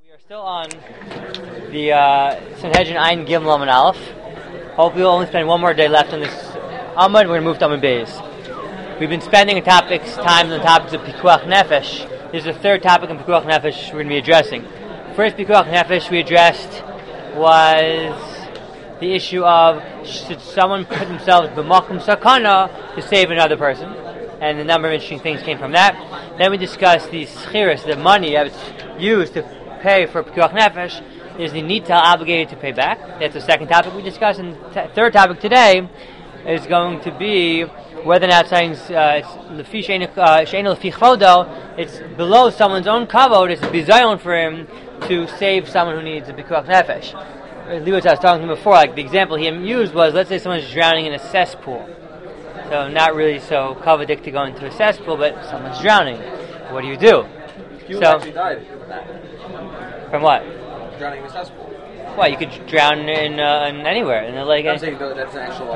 We are still on the Sanhedrin Ayin Gimel Amud Aleph. Hopefully we'll only spend one more day left on this Amud. We're going to move to Amud Beis. We've been spending time on the topics of Pikuach Nefesh. This is the third topic on Pikuach Nefesh we're going to be addressing. First Pikuach Nefesh we addressed was the issue of should someone put themselves b'makom sakana to save another person, and a number of interesting things came from that. Then we discussed the schiris, the money that's used to pay for Pikuach Nefesh. Is the nital obligated to pay back? That's the second topic we discussed. And the third topic today is going to be whether or not something's it's below someone's own kavod, it's bizayon for him to save someone who needs a Pikuach Nefesh. Lewis, I was talking to him before, like the example he used was, let's say someone's drowning in a cesspool. So not really so kavadik to go into a cesspool, but someone's drowning. What do you do? You actually died from that. From what? Drowning in a cesspool. Well, you could drown in anywhere in the lake. I'm saying that's an actual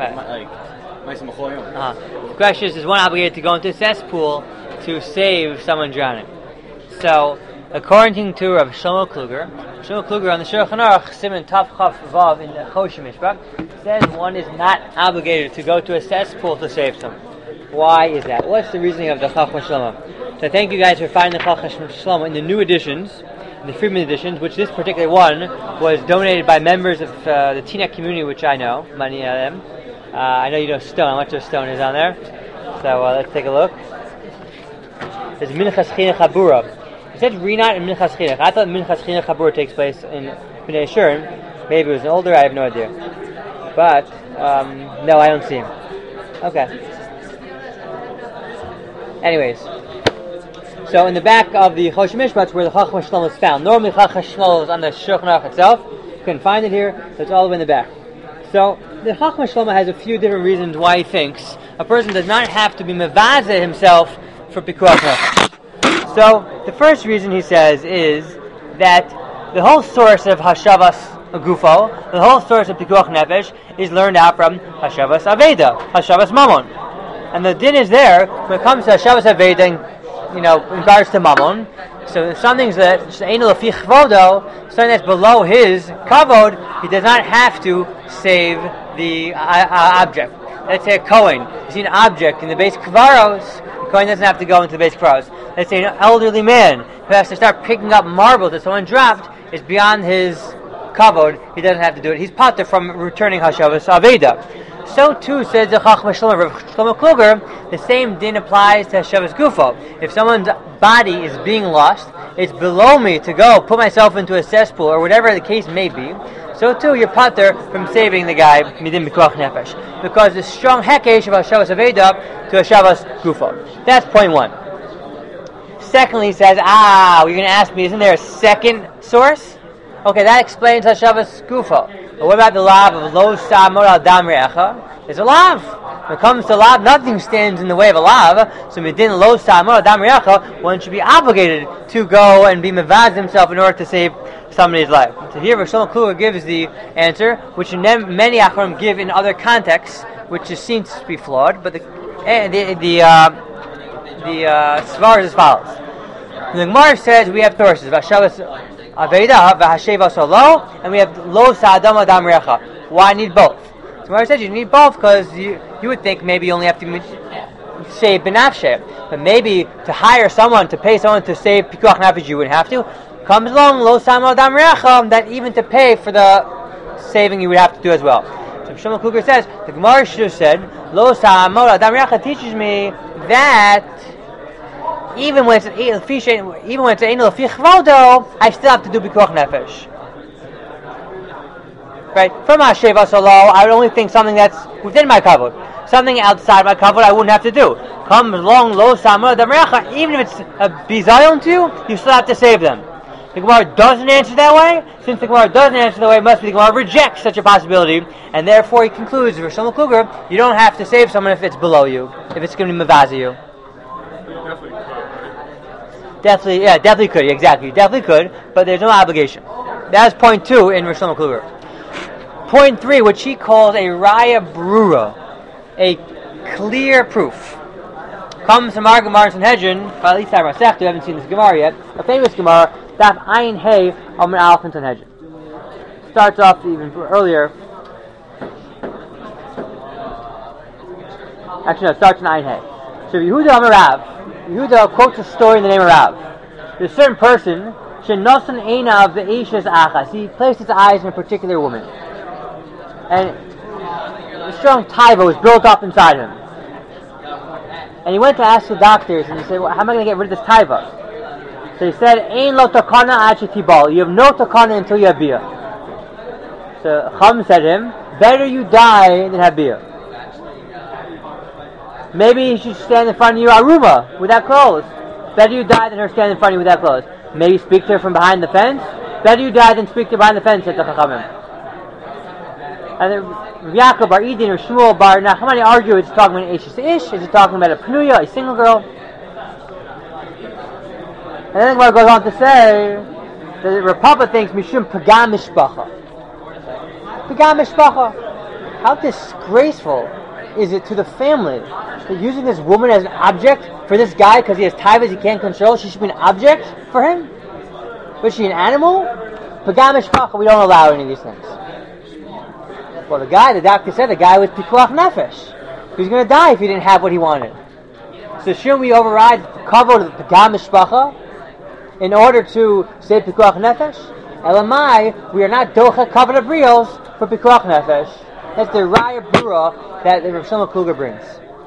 The question is one obligated to go into a cesspool to save someone drowning? So, according to Rav Shlomo Kluger on the Shulchan Aruch, Siman Tav Chaf Vav in the Choshen Mishpach, says one is not obligated to go to a cesspool to save someone. Why is that? What's the reasoning of the Chacham Shlomo? So thank you guys for finding the Chacham Shlomo in the new editions, the Friedman editions, which this particular one was donated by members of the Teaneck community, which I know, many of them. I know you know Stone, how much of Stone is on there. So let's take a look. There's Minchas Chinuch Habura. It says Rinat and Minchas Chinuch. I thought Minchas Chinuch Habura takes place in Bnei Yeshurun. Maybe it was an older, I have no idea. But, no, I don't see him. Okay. Anyways, so in the back of the Choshen Mishpach, where the Chacham Shlomo is found. Normally Chacham Shlomo is on the Shulchan Aruch itself. You couldn't find it here, so it's all the way in the back. So the Chacham Shlomo has a few different reasons why he thinks a person does not have to be mevazeh himself for Pikuach Nefesh. So the first reason he says is that the whole source of Hashavas Gufo, the whole source of Pikuach Nefesh, is learned out from Hashavas Aveda, Hashavas Mammon. And the din is there when it comes to Hashavas Aveda, in regards to Mammon. So something that's something that's below his kavod, he does not have to save the object. Let's say a Kohen. You see an object in the base kvaros, the Kohen doesn't have to go into the base kvaros. Let's say an elderly man who has to start picking up marbles that someone dropped is beyond his kavod, he doesn't have to do it. He's pater from returning Hashavas Aveda. So too, says the Chacham Shlomo, Rav Shlomo Kluger, the same din applies to Hashavas Gufo. If someone's body is being lost, it's below me to go put myself into a cesspool, or whatever the case may be. So too, you're pater from saving the guy, midin Pikuach Nefesh. Because the strong hekesh of Hashavas Aveda to Hashavas Gufo. That's point one. Secondly, he says, you're going to ask me, isn't there a second source? Okay, that explains Hashavas Gufo. But what about the lav of lo samor al dam re'echa? There's a lav. When it comes to lav, nothing stands in the way of a lav. So midin lo samor al dam re'echa, one should be obligated to go and be mevaz himself in order to save somebody's life. So here, Rav Shlomo Kluger gives the answer, which many Acharonim give in other contexts, which is seen to be flawed. But the svar is as follows. The Gemara says we have sources. Vashavas Aveda v'hasheva solo, and we have lo sa'adam adam recha. Why need both? So Gemara says you need both because you would think maybe you only have to save benafshe, but maybe to hire someone, to pay someone to save Pikuach Nefesh, you wouldn't have to. Comes along lo sa'adam adam recha, that even to pay for the saving you would have to do as well. So Shlomo Kluger says the Gemara should have said lo sa'adam adam recha teaches me that even when it's an Einol Fi Chvodo, I still have to do Pikuach Nefesh. Right? From Hasheva Solo, I would only think something that's within my kavod. Something outside my kavod I wouldn't have to do. Comes along Lo Samar Damrecha, even if it's a bizayon to you, you still have to save them. The Gemara doesn't answer that way. Since the Gemara doesn't answer that way, it must be the Gemara rejects such a possibility, and therefore he concludes, for Shlomo Kluger, you don't have to save someone if it's below you, if it's going to be mevazi you. Definitely could. Exactly, you definitely could, but there's no obligation. That's point 2 in Rav Shlomo Kluger. Point 3, which he calls a raya brura, a clear proof, comes from our Gemara in Sanhedrin. At least I myself haven't seen this Gemara yet. A famous Gemara, Daf Ayin Hey Amar Aleph and Sanhedrin. Starts off even earlier. Actually, no, it starts in Ayin Hey. So Yehuda Amar Rav. Yehuda quotes a story in the name of Rav. There's a certain person, Shenosan Eina of the Eishes Achas. He placed his eyes on a particular woman. And a strong taiva was built up inside him. And he went to ask the doctors, and he said, well, how am I going to get rid of this taiva? So he said, Ein lo takana ad shetibal. You have no takana until you have bia. So Chum said to him, better you die than have bia. Maybe you should stand in front of you aruma without clothes. Better you die than her stand in front of you without clothes. Maybe speak to her from behind the fence. Better you die than speak to her behind the fence, said the Chachamim. And then Yaakov bar Edin or Shmuel bar Nachmani argue it's talking about an Ish. Is it talking about a Pnuya, a single girl? And then what it goes on to say that the Republic thinks Mishum Pagam Mishpacha. Pagam Mishpacha. How disgraceful is it to the family that using this woman as an object for this guy because he has taivas he can't control? She should be an object for him? Was she an animal? Pagam Mishpacha, we don't allow any of these things. Well, the doctor said the guy was pikuach nefesh. He was going to die if he didn't have what he wanted. So shouldn't we override the kavod of the pagam mishpacha in order to say pikuach nefesh? Elamai, we are not docha kavod of brios for pikuach nefesh. That's the raya brura that the Rav Shlomo Kluger brings.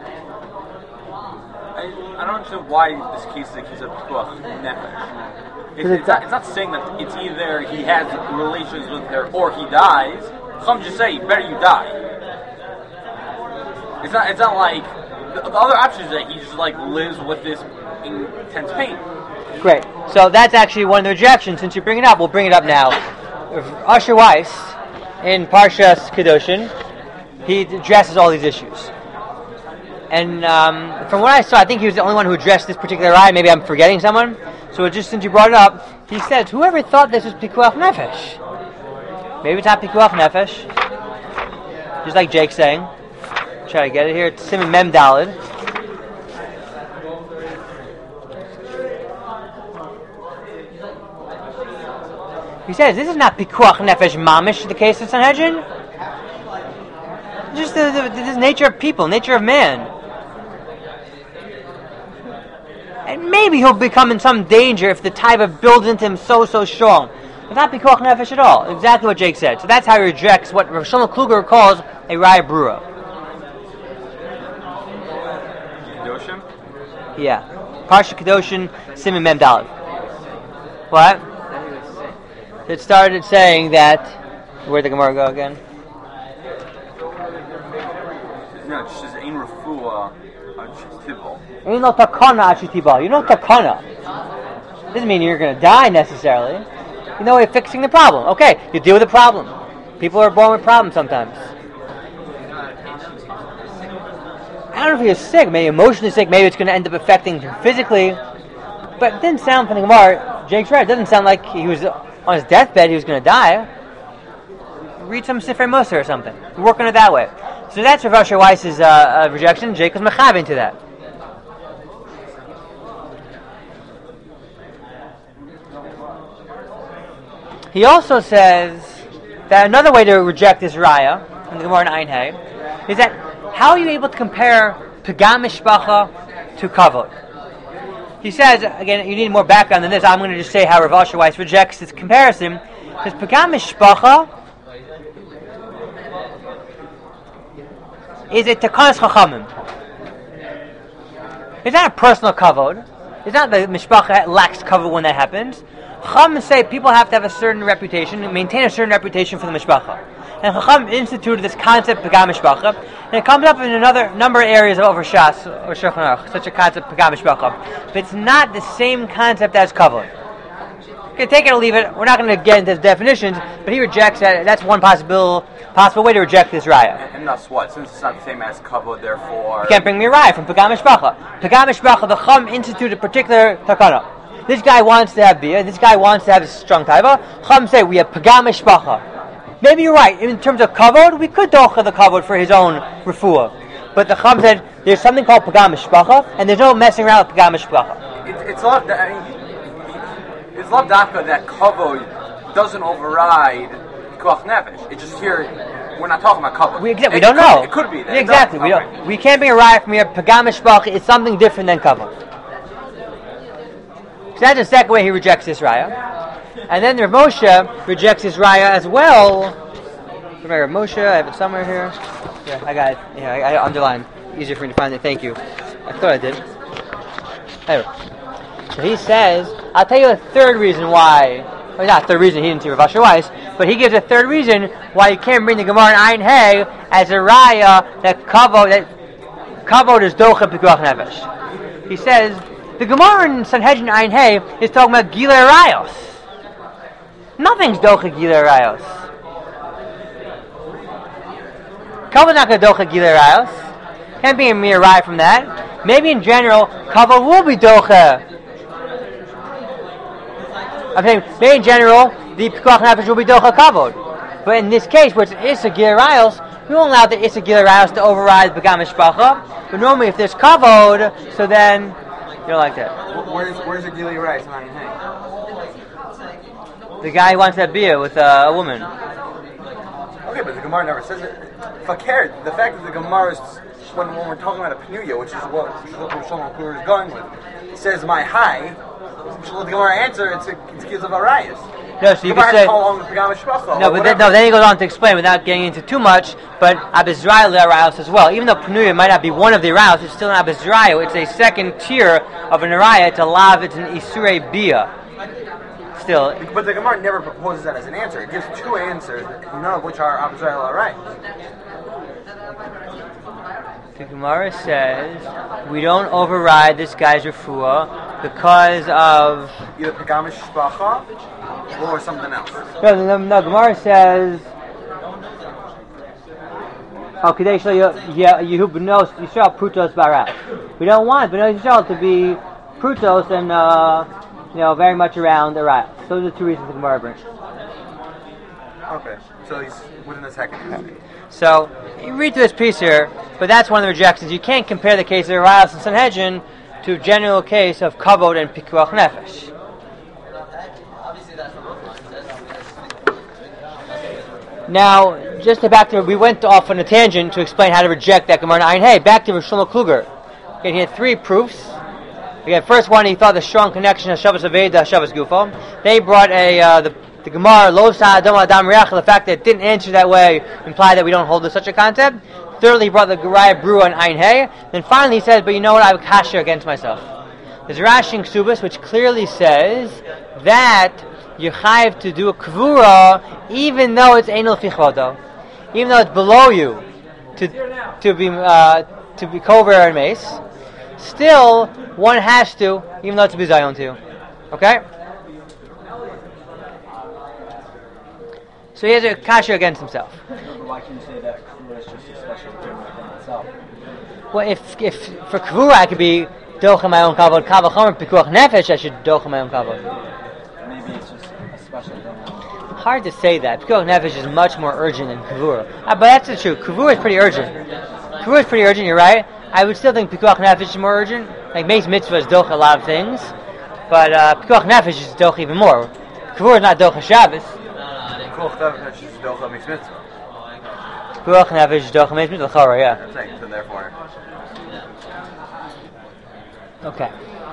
I don't understand why this case is a case of pikuach nefesh. It's not saying that it's either he has relations with her or he dies. Some just say, better you die. It's not like the other option is that he just like lives with this intense pain. Great. So that's actually one of the rejections. Since you bring it up, we'll bring it up now. Usher Weiss in Parshas Kedushin, he addresses all these issues. And from what I saw, I think he was the only one who addressed this particular eye. Maybe I'm forgetting someone. So just since you brought it up, he says, whoever thought this was pikuach nefesh? Maybe it's not pikuach nefesh. Just like Jake's saying. Try to get it here. It's Siman Mem Daled. He says, this is not pikuach nefesh mamish, the case of Sanhedrin. Just the nature of people, nature of man. And maybe he'll become in some danger if the taiva builds into him so strong. But not pikuach nefesh at all. Exactly what Jake said. So that's how he rejects what Rav Shlomo Kluger calls a raya brura. Kedoshim? Yeah. Parsha Kedoshin, Siman Mem Daled. What? It started saying that... Where'd the Gemara go again? No, it just says Ein Refuah Tibal. Ein lo takana achitibal. You know takana. Doesn't mean you're going to die necessarily. You know, you're fixing the problem. Okay, you deal with the problem. People are born with problems sometimes. I don't know if he was sick, maybe emotionally sick, maybe it's going to end up affecting him physically. But it didn't sound from the Gemara, Jake's right, it doesn't sound like he was on his deathbed, he was going to die. Read some Sifrei Musa or something. Work on it that way. So that's Rav Asher Weiss's rejection. Jake was mechav into that. He also says that another way to reject this raya in the Gemara in Ayin Hey is that how are you able to compare pagam mishpacha to kavod? He says, again, you need more background than this. I'm going to just say how Rav Asher Weiss rejects this comparison. Because pagam mishpacha is a takanas chachamim. It's not a personal kavod. It's not the mishpacha lacks kavod when that happens. Chacham say people have to have a certain reputation, maintain a certain reputation for the mishpacha. And Chacham instituted this concept, pagam mishpacha, and it comes up in another number of areas of over Shas or Shulchan Aruch, such a concept, pagam mishpacha. But it's not the same concept as kavod. Okay, take it or leave it. We're not going to get into the definitions, but he rejects that. That's one possible way to reject this raya. And that's what? Since it's not the same as kavod, therefore... You can't bring me a raya from pagam mishpacha. Pagam mishpacha, the Chacham instituted a particular takana. This guy wants to have bia. This guy wants to have a strong taiva. Chacham say we have pagam mishpacha. Maybe you're right. In terms of kavod, we could docha the kavod for his own refuah. But the Chacham said there's something called pagam mishpacha, and there's no messing around with pagam mishpacha. It's a lot. It's it's lav dafka that kavod doesn't override pikuach nefesh. It's just here. We're not talking about kavod. We don't know. It could be that. Exactly. We can't bring a riot from here. Pagam mishpacha is something different than kavod. So that's the second way he rejects this raya. And then Rav Moshe rejects this raya as well. Remember Rav Moshe? I have it somewhere here. Yeah, I got it. Yeah, I underlined. Easier for me to find it. Thank you. I thought I did. Anyway. So he says, I'll tell you a third reason why. Well, not a third reason, he didn't see Rav Asher Weiss, but he gives a third reason why you can't bring the Gemara in Ayin Hey as a raya that kavod is docha pikuach nefesh. He says, the Gemara in Sanhedrin Ayin Hey is talking about Gilei Rayos. Nothing's docha Gilei Rayos. Kavod's not going to docha Gilei Rayos. Can't be a mere raya from that. Maybe in general, kavod will be docha. I'm saying, maybe in general, the pikuach nefesh will be docha kavod. But in this case, where it's Issa Gilei Rayos, we won't allow the Issa Gilei Rayos to override the Pagam mishpacha. But normally, if there's kavod, so then you don't like that. Where's the Gilei Rayos? The guy who wants that beer with a woman. Okay, but the Gemara never says it. Fakir, the fact that the Gemara is, when we're talking about a Penuya, which is what Shlomo Kluger is going with, it says my high. The Gemara answer, it's kids of Arias. No, so you can say no, but then he goes on to explain without getting into too much. But Abizrael Arayos as well. Even though Penuya might not be one of the Arayos, it's still an Abizrael. It's a second tier of an Araya. It's a lav. It's an Isurei Bia. Still, but the Gemara never proposes that as an answer. It gives two answers, none of which are Abizrael Arayos. The Gemara says we don't override this guy's refuah because of either Pagam mishpacha or something else. No, Gemara says Kadesh Yehu Benos Yisrael Prutos Barat. We don't want Benos Yisrael to be Prutos and very much around Arat. Those are the two reasons the Gemara brings. Okay, so he's within the second. Okay. So you read through this piece here, but that's one of the rejections. You can't compare the case of Arayos and Sanhedrin to a general case of kavod and pikuach nefesh. Now, just we went off on a tangent to explain how to reject that Gemara in Ayin Hey. Back to Rav Shlomo Kluger. Again, he had three proofs. Again, first one, he thought the strong connection of Shabbos Aveda, Shabbos Gufo. Then he brought the Gemara, Lo Sa'adam Adam Riach, the fact that it didn't answer that way implied that we don't hold to such a concept. Thirdly, he brought the Raya Brua and Ayin Hey. Then finally he says, but you know what, I have kasha against myself. There's Rashi in Ksubas, which clearly says that you're chayiv to do a kvura even though it's einol fichvodo, even though it's below you to be kover and mace. Still, one has to, even though it's bizayon to you. Okay? So he has a kasha against himself. Why can you say that kvura is just a special term within itself? Well, if for kvura I could be docha my own kavod, kavod chomer pikuach nefesh, I should docha my own kavod. Maybe it's just a special thing. Hard to say that. Pikuach nefesh is much more urgent than kavura. But that's the truth. Kavura is pretty urgent. Kavura is pretty urgent, you're right. I would still think pikuach nefesh is more urgent. Like Meis Mitzvah is docha a lot of things. But pikuach nefesh is docha even more. Kavura is not docha Shabbos. Pikuach nefesh is docha Meis Mitzvah. Pikuach nefesh is docha Meis Mitzvah, yeah. I'm saying, so therefore. Okay.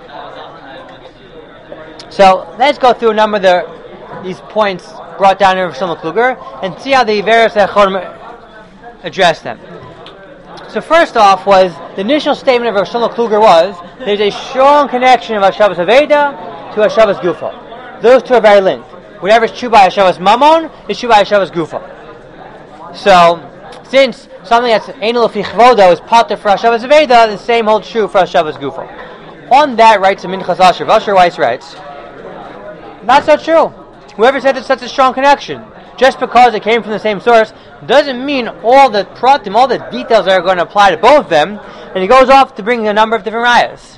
So let's go through a number of these points brought down in Rav Shlomo Kluger and see how the various Echonim address them. So first off was the initial statement of Rav Shlomo Kluger was there's a strong connection of Hashavas Aveda to Hashavas Gufo. Those two are very linked. Whatever is true by Hashavas Mammon is true by Hashavas Gufo. So since something that's Einol Fichvodo is pater for Hashavas Aveda, the same holds true for Hashavas Gufo. On that writes the Minchas Asher. Asher Weiss writes, not so true. Whoever said there's such a strong connection, just because it came from the same source, doesn't mean all the pratim, all the details are going to apply to both of them. And he goes off to bring a number of different rayas.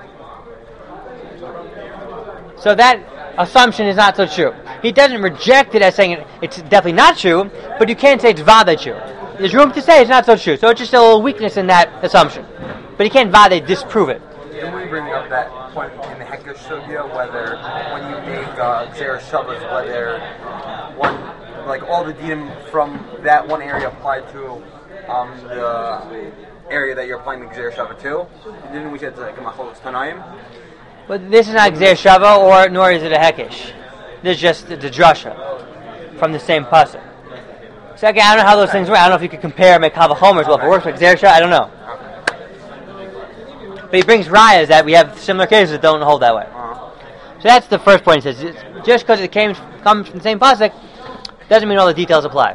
So that assumption is not so true. He doesn't reject it as saying it's definitely not true, but you can't say it's vade true. There's room to say it's not so true. So it's just a little weakness in that assumption. But you can't vade disprove it. Can we bring up that point in the Hekesh Sugya, whether when you make Xer Shabbos, whether one, like all the dinim from that one area apply to the area that you're applying the Xer Shava to. And then we said like Machlokes Tanaim. But this is not Xer Shava, nor is it a Hekesh. This is just the drasha from the same pasuk. So again, I don't know how those things work. I don't know if you could compare Mekava Homer as well. If it works with Xer Shava, I don't know. But he brings rayas that we have similar cases that don't hold that way. So that's the first point. He says just because it comes from the same pasuk doesn't mean all the details apply.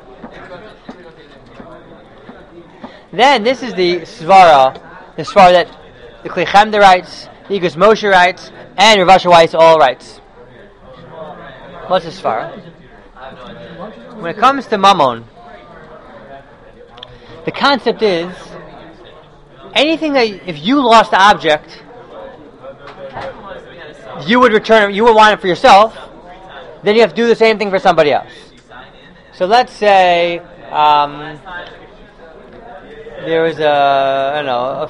Then this is the svara that the Kli Chemda writes, the Igros Moshe writes, and Rav Asher Weiss all writes. What's the svara? When it comes to mammon, the concept is anything that if you lost the object, you would return it, you would want it for yourself, then you have to do the same thing for somebody else. So let's say there was a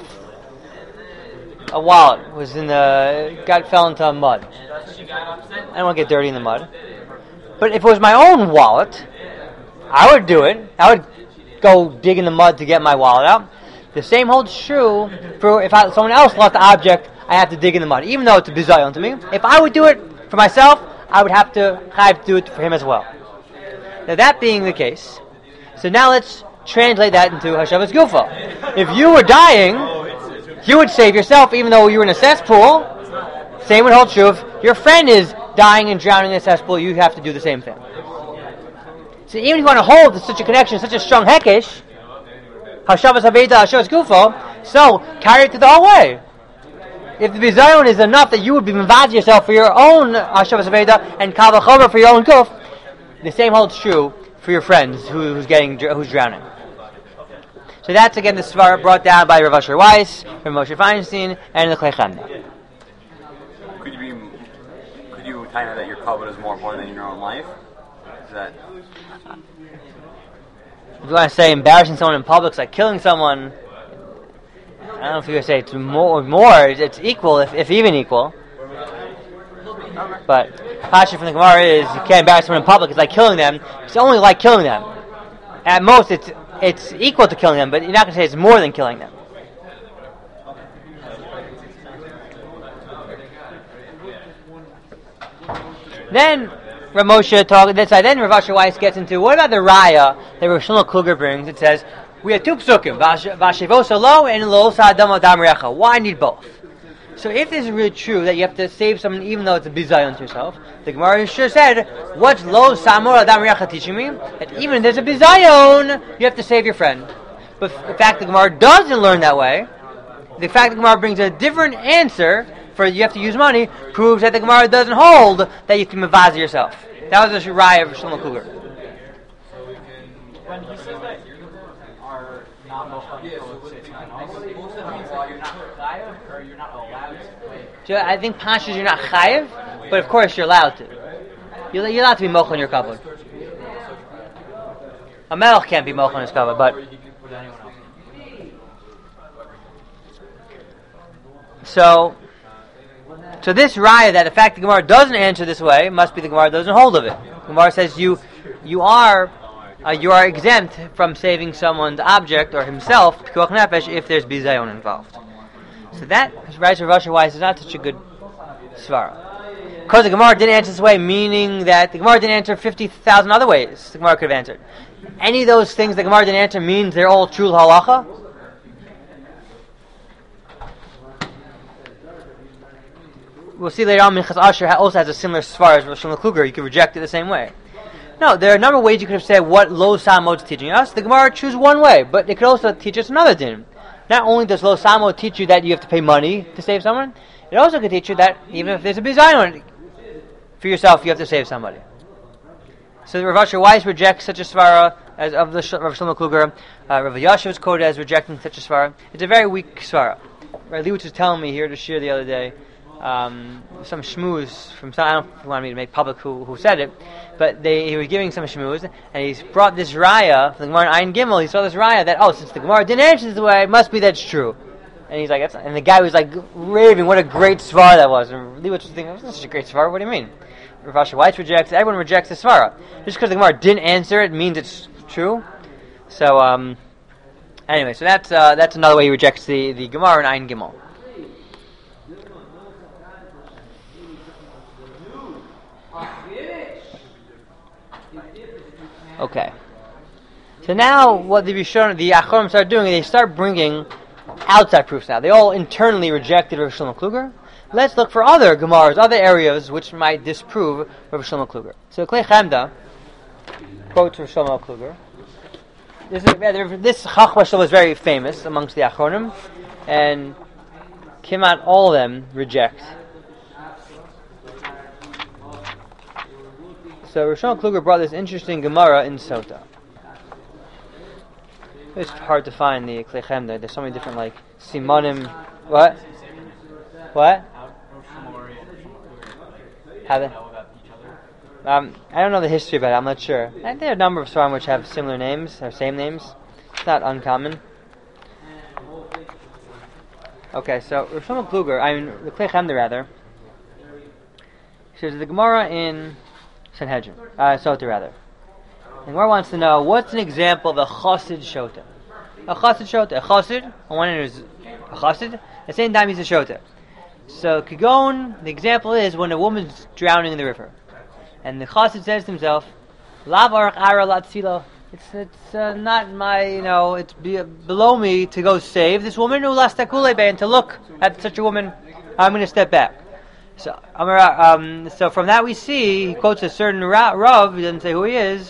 wallet was fell into mud. I don't want to get dirty in the mud. But if it was my own wallet, I would do it. I would go dig in the mud to get my wallet out. The same holds true for if someone else lost the object, I have to dig in the mud, even though it's a bizayon to me. If I would do it for myself, I would have to do it for him as well. Now that being the case, so now let's translate that into Hashavas Gufa. If you were dying, you would save yourself even though you were in a cesspool. Same would hold true. If your friend is dying and drowning in a cesspool, you have to do the same thing. So even if you want to hold such a connection, such a strong hekesh, Hashavas Haveda, Hashavas Gufa, so carry it to the whole way. If the bizayon is enough that you would be mevaz yourself for your own Hashavas Haveda and Kal Vachomer for your own Guf, the same holds true for your friends who's drowning. So that's again the svara brought down by Rav Asher Weiss, from Moshe Feinstein, and the Kli Chemda. Could you tie out that your covenant is more important than your own life? Is that? If you want to say embarrassing someone in public is like killing someone, I don't know if you're going to say it's more, it's equal, if even equal. But Pasha from the Gemara is you can't embarrass someone in public, it's like killing them. It's only like killing them. At most it's equal to killing them, but you're not going to say it's more than killing them. Then Rav Moshe then Rav Asher Weiss gets into what about the raya that Rav Shlomo Kluger brings? It says we have two psukim, Vashevos lo and lo sa'adam adam recha. Why need both? So if this is really true that you have to save someone even though it's a bizayon to yourself, the Gemara sure said, what's lo samor adam recha teaching me? That even if there's a bizayon, you have to save your friend. But the fact the Gemara doesn't learn that way, the fact the Gemara brings a different answer for you have to use money, proves that the Gemara doesn't hold that you can mevaz yourself. That was the raya of Shlomo Kluger. When he says that you are not most you're not chayav or you're not allowed to. I think Pashas you're not chayav, but of course you're allowed to. You're allowed to be mochel on your kavod. A melech can't be mochel on his kavod, but so this raya that the fact the Gemara doesn't answer this way must be the Gemara doesn't hold of it. The Gemara says you are exempt from saving someone's object or himself pikuach nefesh if there's bizayon involved. So that right Rav Asher Weiss is not such a good svara. Because the Gemara didn't answer this way, meaning that the Gemara didn't answer 50,000 other ways the Gemara could have answered. Any of those things the Gemara didn't answer means they're all true halacha. We'll see later on, Minchas Asher also has a similar svara as Rav Shlomo Kluger. You could reject it the same way. No, there are a number of ways you could have said what Lo Samod is teaching us. The Gemara chooses one way, but it could also teach us another din. Not only does Lo Samod teach you that you have to pay money to save someone, it also could teach you that even if there's a bizayon for yourself, you have to save somebody. So Rav Asher Weiss rejects such a svara as of the Rav Shlomo Kluger. Rav Yashiv is quoted as rejecting such a svara. It's a very weak svara. Rav Liwitz was telling me here to share the other day. Some shmooze from some, I don't know if you want me to make public who said it, but he was giving some shmooze, and he's brought this raya from the Gemara Ayin Gimel. He saw this raya that since the Gemara didn't answer this way, it must be that's true. And he's like, and the guy was like raving, what a great svar that was. And Liwitz was thinking, that's not such a great svar. What do you mean? Rav Asher Weitz rejects it. Everyone rejects the Svara. Just because the Gemara didn't answer it means it's true. So, anyway, so that's another way he rejects the Gemara in Ein Gimel. Okay. So now what the Achorim start doing is they start bringing outside proofs now. They all internally rejected Rav Shlomo Kluger. Let's look for other Gemaras, other areas which might disprove Rav Shlomo Kluger. So Klei Chemda quotes Rav Shlomo Kluger. This Chachma Shlomo is very famous amongst the Achronim, and Kimat all of them reject. So Rav Shlomo Kluger brought this interesting Gemara in Sota. It's hard to find the Klei Chemda. There's so many different Simonim. What? How they? I don't know the history about it. I'm not sure. I think there are a number of Svarim which have similar names or same names. It's not uncommon. Okay, so Rav Shlomo Kluger, the Klei Chemda rather, says the Gemara in Sanhedrin, Sota rather. The Gemara wants to know what's an example of a Chassid Shota. A Chassid Shota. A Chassid, on one end is a Chassid, at the same time he's a Shota. So Kigon, the example is when a woman's drowning in the river, and the Chassid says to himself, "Lav arach ara latzilo." It's not my, it's below me to go save this woman. And to look at such a woman, I'm going to step back. So, so from that we see he quotes a certain Rav. He doesn't say who he is.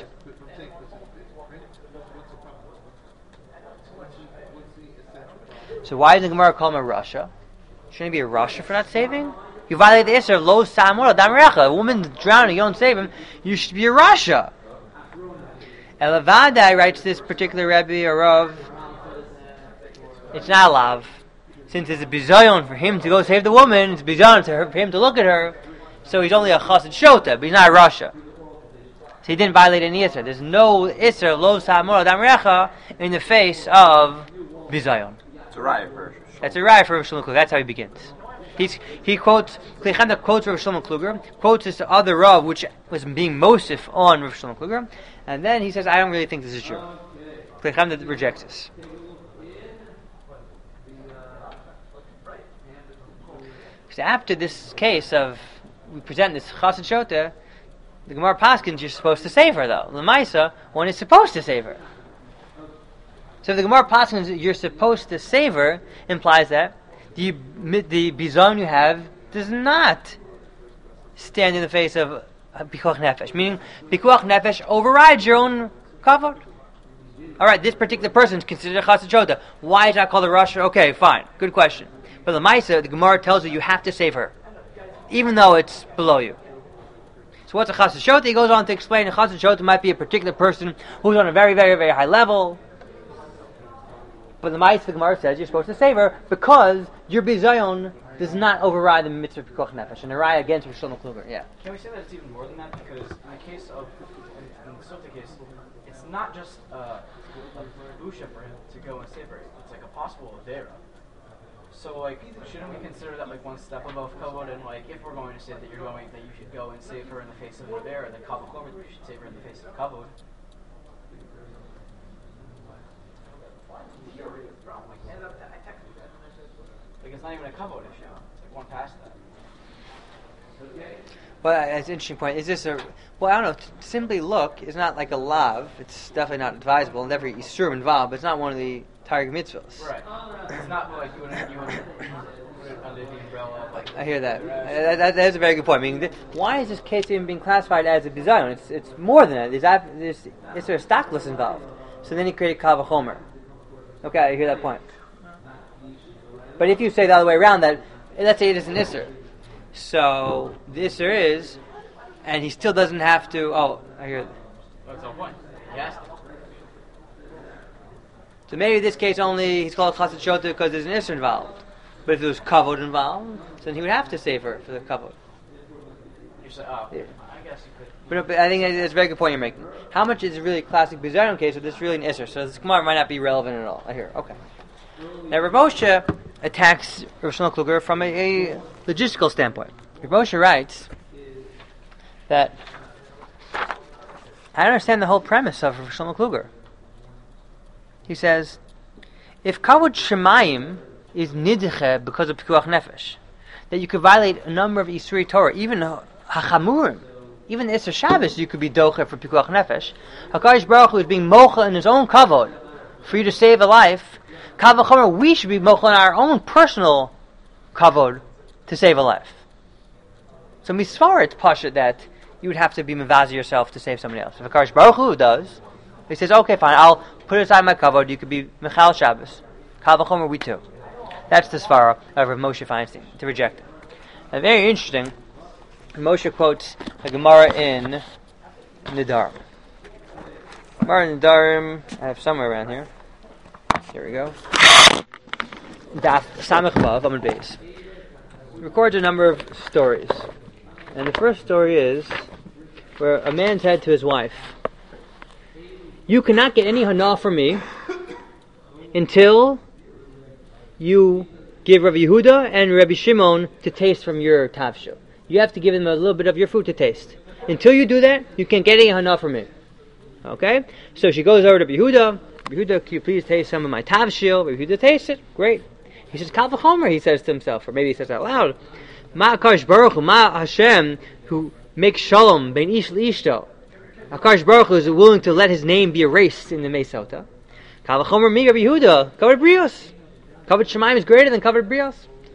So why does the Gemara call him a Rasha? Shouldn't he be a Rasha for not saving? You violate the Isser of Lo Samor Dam Recha. A woman's drowning, you don't save him. You should be a Rasha. Elavadai writes this particular Rebbe or Rav. It's not a lav. Since it's a bizayon for him to go save the woman, it's bizayon for him to look at her. So he's only a Chassid Shota, but he's not a Rasha. So he didn't violate any Isser. There's no Isser of Lo Samor Dam Recha in the face of bizayon. It's a riot for That's a riot for Rav Shlomo Kluger. That's how he begins. He quotes, Klei Chemda quotes Rav Shlomo Kluger, quotes this other Rav, which was being Mosif on Rav Shlomo Kluger, and then he says, I don't really think this is true. Klei Chemda rejects this. So after this case of, we present this Chassid Shota, the Gemara Paskins, you're supposed to save her though. L'maisa, one is supposed to save her. So if the Gemara Paskins, you're supposed to save her, implies that the bizon you have does not stand in the face of pikuach nefesh. Meaning, pikuach nefesh overrides your own kavod. Alright, this particular person is considered a Chassid Shota. Why is that called a Rasha? Okay, fine. Good question. But the Maisa, the Gemara tells you have to save her, even though it's below you. So what's a Chassid Shota? He goes on to explain a Chassid Shota might be a particular person who's on a very, very, very high level. But the Maisa, the Gemara says you're supposed to save her because your bizayon does not override the mitzvah of pikuach nefesh and the raya against Rav Shlomo Kluger. Yeah. Can we say that it's even more than that? Because in the case of, in the Sota case, it's not just a busha for him to go and save her. It's like a possible avera. So shouldn't we consider that one step above kavod? And if we're going to say that you should go and save her in the face of an avera, then kavod chomer, you should save her in the face of kavod. It's not even a kavod issue. It's one past that. Well, that's an interesting point. Is this I don't know. Simply look is not like a lav. It's definitely not advisable. And every Yisurim involved, but it's not one of the Targum mitzvahs. Right. It's not you wouldn't put it under the umbrella. I hear that. That is a very good point. I mean, why is this case even being classified as a bizayon? It's more than that. Is there a stackless involved? So then he created kal v'chomer. Okay, I hear that point. But if you say the other way around, that let's say it is an Isser. So the Isser is, and he still doesn't have to. Oh, I hear. That's the point. Yes. So maybe in this case only he's called Chassid Shota because there's an Isser involved. But if there was kavod involved, then he would have to save her for the kavod. You say, yeah. I guess you could. But I think that's a very good point you're making. How much is a really classic bizayon case, or this really an Isser? So this Gemara might not be relevant at all. I hear. Okay. Now Rav Moshe attacks Rav Shlomo Kluger from a logistical standpoint. Rav Moshe writes that I understand the whole premise of Rav Shlomo Kluger. He says, if Kavod Shemayim is nidche because of Pikuach Nefesh, that you could violate a number of Isuri Torah, even Hachamurim, even Isser Shabbos, you could be doche for Pikuach Nefesh. HaKadosh Baruch Hu is being mocha in his own kavod for you to save a life. Kavod Chomer, we should be mocha in our own personal kavod to save a life. So misfar, it's pasha that you would have to be mevazi yourself to save somebody else. If HaKadosh Baruch Hu does, he says, okay, fine, I'll put aside my kavod, you could be Michal Shabbos. Kavod Chomer, we too. That's the svara of Rav Moshe Feinstein, to reject it. And very interesting, Moshe quotes a Gemara in Nedarim. Gemara in Nedarim, I have somewhere around here. Here we go. Daf Samech Vav, Amud Beis. Records a number of stories. And the first story is where a man said to his wife, you cannot get any hana from me until you give Rabbi Yehuda and Rabbi Shimon to taste from your tavshil. You have to give them a little bit of your food to taste. Until you do that, you can't get any hana from me. Okay? So she goes over to Rabbi Yehuda. Rabbi Yehuda, can you please taste some of my tavshil? Rabbi Yehuda tastes it. Great. He says, Kal v'chomer, he says to himself, or maybe he says out loud, Ma HaKadosh Baruch Hu, Ma Hashem, who makes shalom ben ish l'ishto. HaKadosh Baruch Hu is willing to let his name be erased in the Mesota. Kal v'chomer mi Rabbi Yehuda, kavod brios. Kavod Shemaim is greater than kavod brios.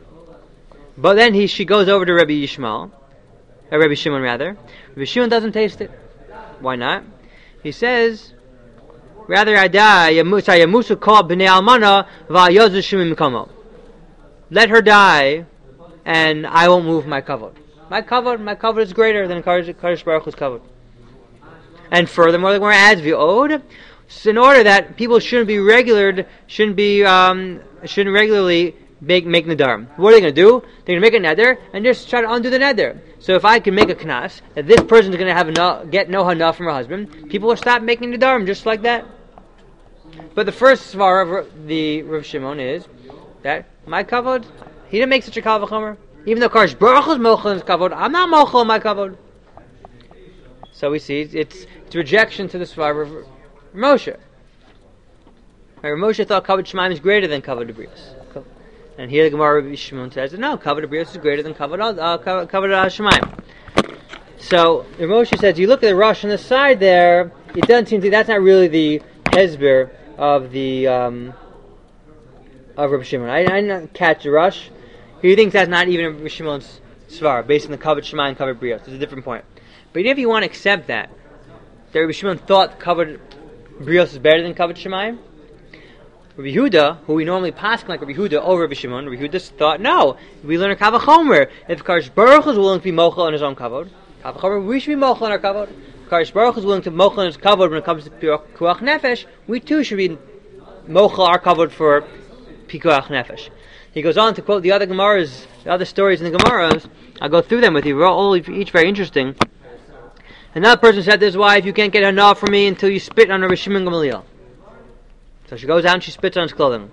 But then she goes over to Rabbi Shimon rather. Rabbi Shimon doesn't taste it. Why not? He says, rather yamusu kol b'nei almana v'ayozu shemim kamo. Let her die, and I won't move my kavod. My kavod is greater than Kadosh Baruch Hu's kavod. And furthermore, the Gemara adds v'od, in order that people shouldn't regularly make nedarim. What are they going to do? They're going to make a neder and just try to undo the neder. So if I can make a knas that this person is going to get no hana from her husband, people will stop making nedarim just like that. But the first svara of the Rav Shimon is that my kavod, he didn't make such a kal v'chomer. Even though Kadosh Baruch Hu's mochel his kavod, I'm not mochel my kavod. So we see it's rejection to the svara of Moshe. Moshe thought kavod Shemaim is greater than kavod Debrios. And here the Gemara Rabbi Shimon says, no, kavod Debrios is greater than kavod Shemaim. So Moshe says, you look at the rush on the side there, it doesn't seem to, that's not really the hezber of the of Rabbi Shimon. I didn't catch the rush. He thinks that's not even Rabbi Shimon's svar, based on the kavod Shemaim, kavod Brios. It's a different point. But even if you want to accept that Rabbi Shimon thought kavod Brios is better than kavod Shemaim, Rabbi Yehuda, who we normally pass like Rabbi Yehuda over Rabbi Shimon, Rabbi Yehuda thought, no, we learn a kavod chomer. If Kadosh Baruch Hu is willing to be mochel on his own kavod, we should be mochel on our kavod. If Kadosh Baruch Hu is willing to mochel on his kavod when it comes to pikuach nefesh, we too should be mochel our kavod for pikuach nefesh. He goes on to quote the other Gemaras, the other stories in the Gemaras. I'll go through them with you. They're all each very interesting. Another person said to his wife, you can't get hana from me until you spit on Rabbi Shimon Gamaliel. So she goes out and she spits on his clothing.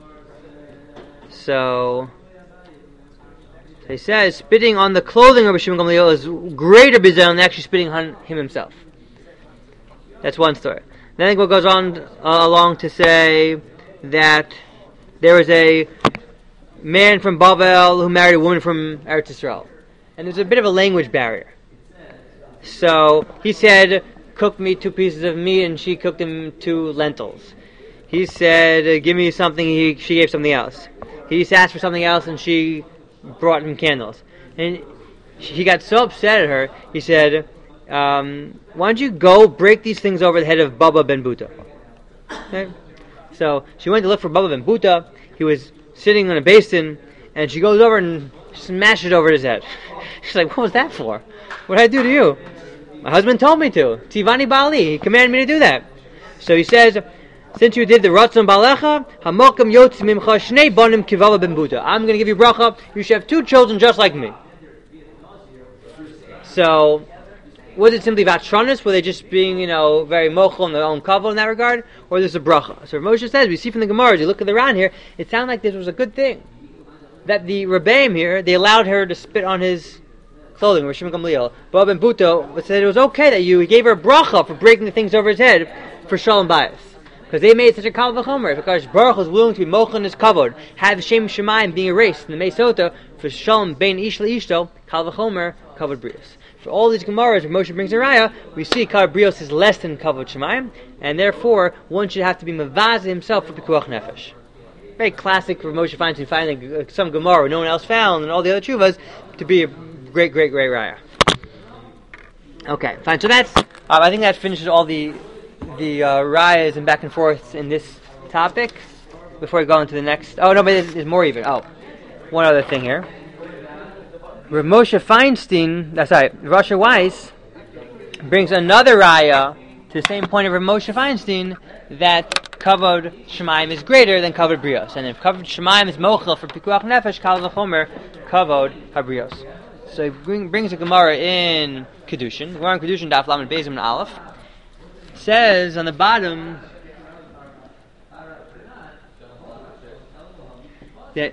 So he says, spitting on the clothing of Rabbi Shimon Gamaliel is greater bizarre than actually spitting on him himself. That's one story. Then it goes on along to say that there was a man from Bavel who married a woman from Eretz Yisrael. And there's a bit of a language barrier. So he said, cook me 2 pieces of meat, and she cooked him 2 lentils. He said, give me something, she gave something else. He just asked for something else, and she brought him candles. And he got so upset at her, he said, why don't you go break these things over the head of Baba Ben Buta? Okay? So she went to look for Baba Ben Buta. He was sitting on a basin, and she goes over and smashes it over his head. She's like, what was that for? What did I do to you? My husband told me to. Tivani Bali. He commanded me to do that. So he says, since you did the Ratzon Balecha, Hamokam Yotz Mimcha Shnei Bonim Kivava Ben Buta. I'm going to give you bracha. You should have 2 children just like me. So, was it simply Vatshanis? Were they just being, very mochel in their own kavod in that regard? Or there's a bracha? So Moshe says, we see from the Gemara, as you look around here, it sounded like this was a good thing. That the Rebbeim here, they allowed her to spit on his clothing, Rosh Gamliel. Bob ben Buto said it was okay that he gave her a bracha for breaking the things over his head for Shalom Bayis. Because they made such a kal v'chomer. Because Baruch was willing to be mochin his kavod, have Shem Shemayim being erased in the Meisota for Shalom bein ish leishto, kal v'chomer, kavod brios. For all these Gemaras where Moshe brings a raya, we see kavod brios is less than kavod Shemayim, and therefore one should have to be mavazah himself for pikuach nefesh. Very classic for Moshe Feinstein finding some Gemara no one else found, and all the other tshuvas to be a great raya. Okay, fine. So that's. I think that finishes all the rayas and back and forths in this topic. Before we go into the next. Oh no, but there's more even. Oh, one other thing here. Rav Moshe Feinstein. Rasha Weiss brings another raya to the same point of Rav Moshe Feinstein that kavod Shemayim is greater than kavod brios, and if kavod Shemayim is mochel for pikuach nefesh, kal v'chomer kavod habrios. So he brings a Gemara in Kedushin. Gemara in Kedushin, Daf Lamed Beis and Aleph, says on the bottom that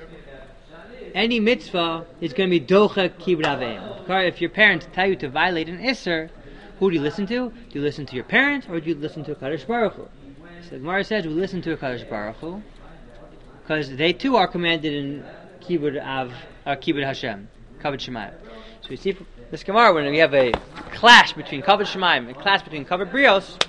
any mitzvah is going to be docha kibud aveim. If your parents tell you to violate an isser, who do you listen to? Do you listen to your parents, or do you listen to Kadosh Baruch Hu? So the Gemara says we listen to Kadosh Baruch Hu because they too are commanded in kibud Hashem, kavod Shemayim. So we see this Gemara when we have a clash between kavod Shemayim and a clash between kavod brios,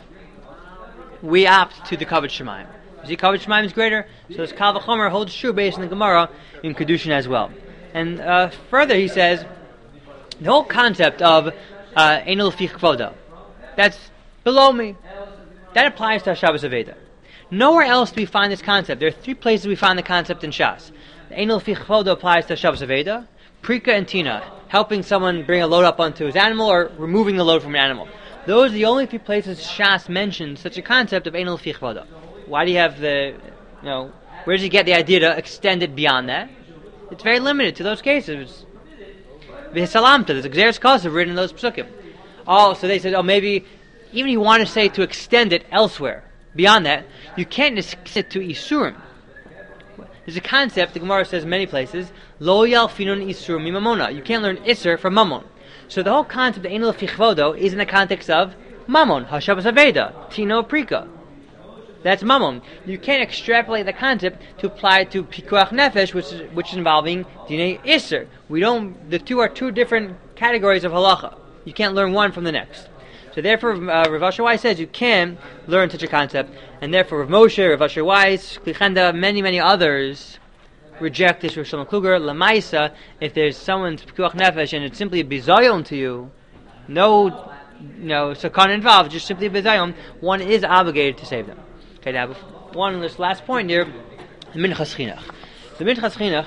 we opt to the kavod Shemayim. You see, kavod Shemayim is greater, so this kal v'chomer holds true based on the Gemara in Kedushin as well. And further, he says the whole concept of Einol Fich Kvoda, that's below me. That applies to Shabbos Aveda. Nowhere else do we find this concept. There are three places we find the concept in Shas. The Einol Fich Kvoda applies to Shabbos Aveda, Prika and Tina, helping someone bring a load up onto his animal or removing the load from an animal. Those are the only three places Shas mentions such a concept of Einol Fich Kvoda. Why do you have where does he get the idea to extend it beyond that? It's very limited to those cases. V'hisalamta, there's a Gzeres Kosev written in those psukim. Oh, so they said, maybe even you want to say to extend it elsewhere. Beyond that, you can't just it to Isurim. There's a concept, the Gemara says in many places, Lo yalfinun Isur mimamona. You can't learn Isur from Mammon. So the whole concept of Einol Fich Kvoda is in the context of Mammon, HaShabbos Aveda, Tino Prika. That's Mammon. You can't extrapolate the concept to apply to Pikuach Nefesh, which is involving Dinei Isser. The two are two different categories of halacha. You can't learn one from the next. So therefore, Rav Asher Weiss says you can learn such a concept, and therefore Rav Moshe, Rav Asher Weiss, Klichenda, many others reject this Rav Shlomo Kluger. Lamaisa, if there's someone's Pikuach Nefesh and it's simply a bizayon to you, no sakana involved, just simply a bizayon, one is obligated to save them. Okay, now one last point here, the Minchas Chinuch. The Minchas Chinuch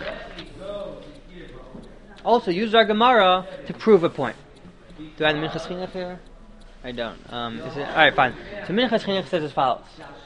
also uses our Gemara to prove a point. Do I have the Minchas Chinuch here? I don't. Alright, fine. So Minchas Chinuch says as follows.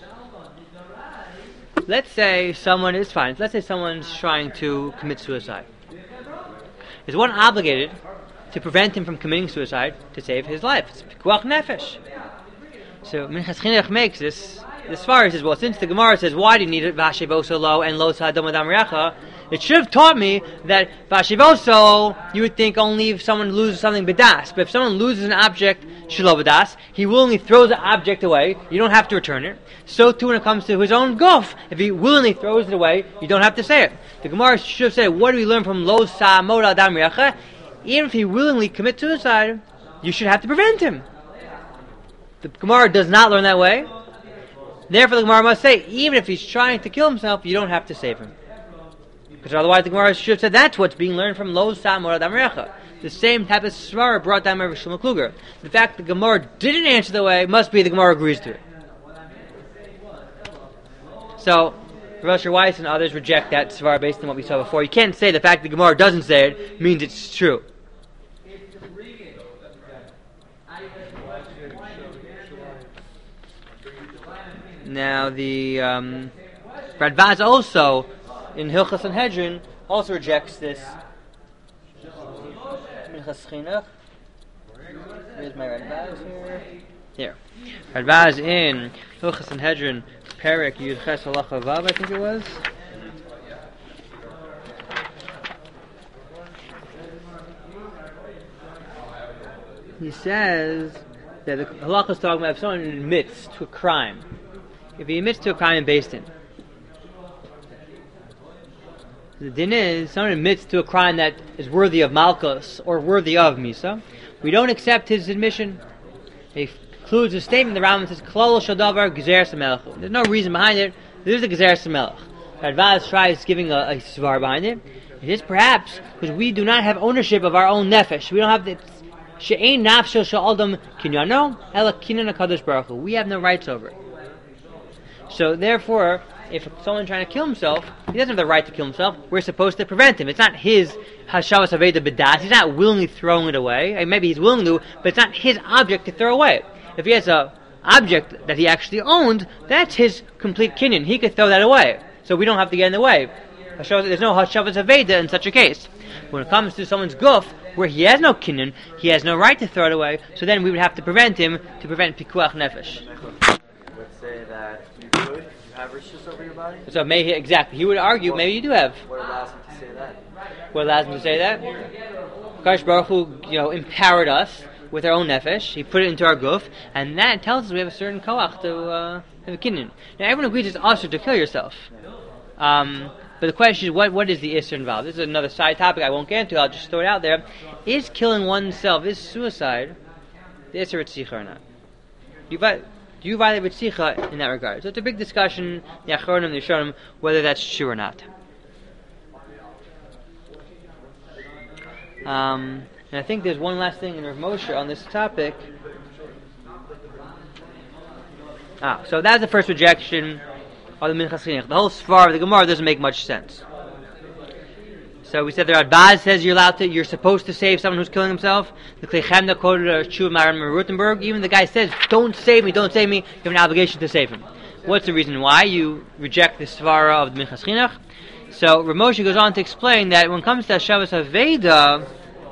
Let's say someone's trying to commit suicide. Is one obligated to prevent him from committing suicide to save his life? It's Pikuach Nefesh. So Minchas Chinuch makes this far. He says, well, since the Gemara says, why do you need it, Vashivoso lo and lo sa'adam adam recha, it should have taught me that Vashivoso, you would think only if someone loses something bedas. But if someone loses an object, shelo bedas, he willingly throws the object away, you don't have to return it. So too when it comes to his own guf, if he willingly throws it away, you don't have to say it. The Gemara should have said, what do we learn from lo sa'amod adam recha? Even if he willingly commits suicide, you should have to prevent him. The Gemara does not learn that way. Therefore, the Gemara must say, even if he's trying to kill himself, you don't have to save him. Because otherwise, the Gemara should have said that's what's being learned from Lo Samor Adam Recha. The same type of svara brought down by Rav Shlomo Kluger. The fact the Gemara didn't answer the way must be the Gemara agrees to it. So, Rav Asher Weiss and others reject that svara based on what we saw before. You can't say the fact the Gemara doesn't say it means it's true. Now the Radbaz also in Hilchas Sanhedrin also rejects this. Minchas Chinuch. Where's my Radbaz here? Here. Radbaz in Hilchas Sanhedrin, Perek Yud Ches Halacha Vav, I think it was. he says that the halakha is talking about if someone admits to a crime. If he admits to a crime in Beis Din, the din is someone admits to a crime that is worthy of malchus or worthy of misa. We don't accept his admission. He includes a statement. The Rambam says, "Klal shadavar gezeres hamelech." There's no reason behind it. There's a gezeres hamelech. Radvaz tries giving a svar behind it. It is perhaps because we do not have ownership of our own nefesh. We don't have the she'ein nafsho she'aldam kinyano ela kinyan hakadosh baruch hu. We have no rights over it. So therefore, if someone's trying to kill himself, he doesn't have the right to kill himself. We're supposed to prevent him. It's not his hashavas aveda b'das. He's not willingly throwing it away. Maybe he's willing to, but it's not his object to throw away. If he has a object that he actually owned, that's his complete kinyan. He could throw that away. So we don't have to get in the way. There's no hashavas aveda in such a case. When it comes to someone's guf, where he has no kinyan, he has no right to throw it away, so then we would have to prevent him to prevent pikuach nefesh. Would say that you could have rishus over your body? So maybe, exactly, he would argue, maybe you do have. What allows him to say that? What allows him to say that? Kadosh Baruch Hu, empowered us with our own nefesh. He put it into our guf, and that tells us we have a certain koach to have a kinyan. Now everyone agrees it's usher to kill yourself. But the question is, what is the isser involved? This is another side topic I won't get into. I'll just throw it out there. Is killing oneself, is suicide, the isser ritzicha or not? Do you violate ritzicha in that regard? So it's a big discussion, the Achronim, the Rishonim, whether that's true or not. And I think there's one last thing in Rav Moshe on this topic. So that's the first rejection of the Minchas Chinuch. The whole svar of the Gemara doesn't make much sense. So we said the Radbaz says you're supposed to save someone who's killing himself. The Klei Chemda quoted Shuv Maran Rutenberg. Even the guy says, don't save me. You have an obligation to save him. What's the reason why you reject the svara of the Minchas Chinuch? So Rav Moshe goes on to explain that when it comes to Shavas Aveda,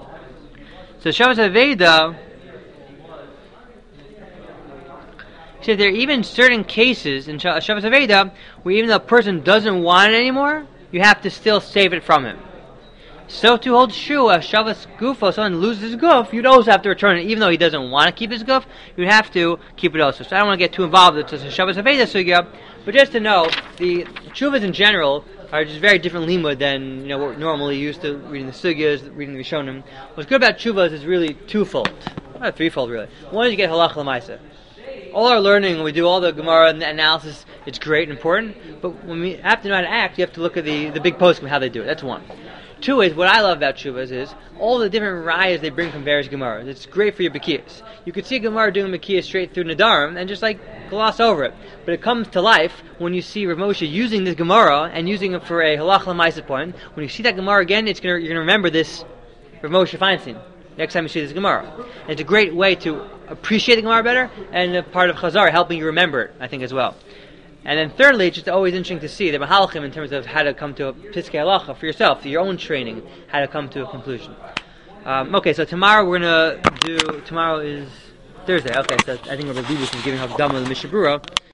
he said there are even certain cases in Shavas Aveda where even though a person doesn't want it anymore, you have to still save it from him. So to hold true, a Shavas Gufo, someone loses his guf, you'd also have to return it. Even though he doesn't want to keep his guf, you'd have to keep it also. So I don't want to get too involved with the Shavas Aveda sugya, but just to know, the tshuvas in general are just very different limud than what we're normally used to reading the sugyas, reading the Rishonim. What's good about tshuvas is really twofold, not threefold really. One is you get halacha l'maisa. All our learning, when we do all the Gemara and the analysis, it's great and important, but when we have to know how to act, you have to look at the big poskim and how they do it. That's one. Two is, what I love about Shuvas is all the different rayas they bring from various Gemaras. It's great for your Bekiyas. You could see a Gemara doing Bekiyas straight through Nadarim and just gloss over it. But it comes to life when you see Rav Moshe using this Gemara and using it for a halach l'maisa point. When you see that Gemara again, you're going to remember this Rav Moshe Feinstein next time you see this Gemara. And it's a great way to appreciate the Gemara better, and a part of Chazar helping you remember it, I think, as well. And then thirdly, it's just always interesting to see the Mahalchim in terms of how to come to a Piskei Halacha for yourself, for your own training, how to come to a conclusion. Okay, so tomorrow tomorrow is Thursday. Okay, so I think Rabbi Bibus is giving Havdama the Mishabura.